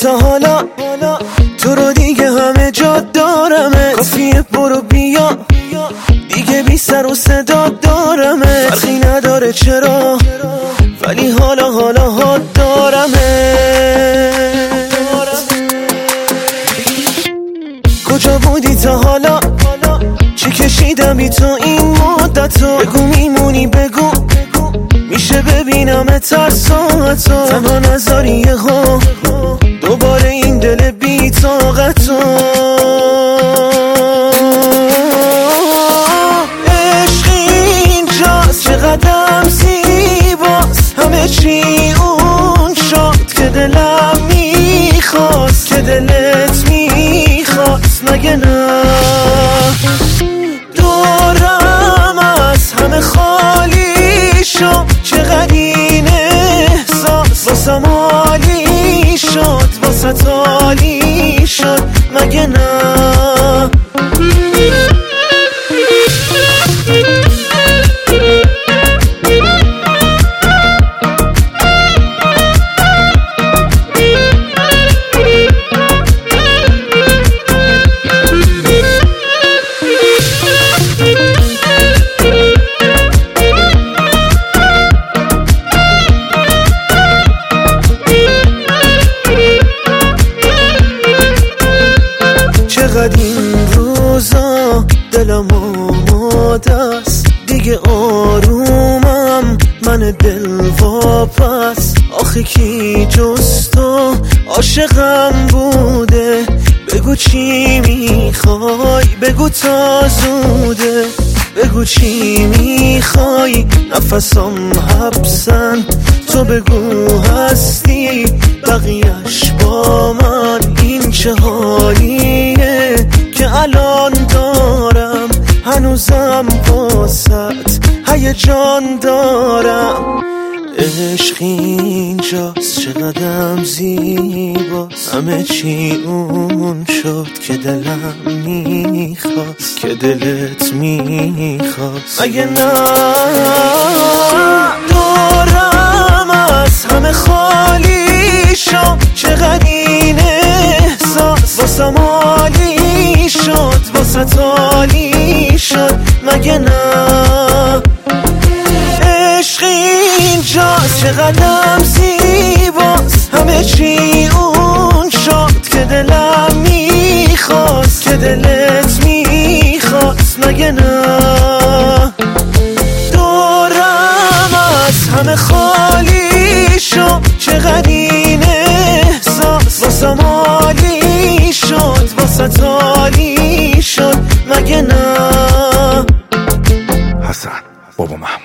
تا حالا تو رو دیگه همه جا دارمه، کافیه برو بیا دیگه بی سر و صدا دارمه، فرقی نداره چرا ولی حالا ها دارمه. کجا بودی تا حالا؟ چی کشیدم بی تو این مدتو؟ بگو میمونی بگو میشه ببینم ترساتو، تنها نذاری یهو دوباره این دل بی طاقتو. عشق اینجاست چقدر زیباست، همه چی اون شد که دلم میخواست، که دلت میخواست مگه نه؟ دورم از همه خالی شد، چقدر این احساس واسم عالی شد، واسه عالی شد مگه نه؟ چقدر این روزا دلم آماده است، دیگه آرومم من دل واپس. آخه کی جز تو عاشقم بوده؟ بگو چی میخوای بگو تا زوده، بگو چی میخوای نفسم حبسن، تو بگو هستی بقیهش با من. این چه حالیه که الان دارم، هنوزم واسط هیجان دارم. عشق اینجاست چقدرم زیباست، همه چی اون شد که دلم میخواست، که دلت میخواست مگه نه؟ دورم از همه خالی شد، چقدر این احساس واسم عالی شد، واسه عالی شد مگه نه؟ عشق اینجاست چقدرم زیباست، همه چی اون شد که دلم میخواست، که دلت میخواست مگه نه؟ دورم از همه خالی شد، چقدر این احساس واسم عالی شد، واسه عالی شد مگه نه؟ حسن بابا محمد.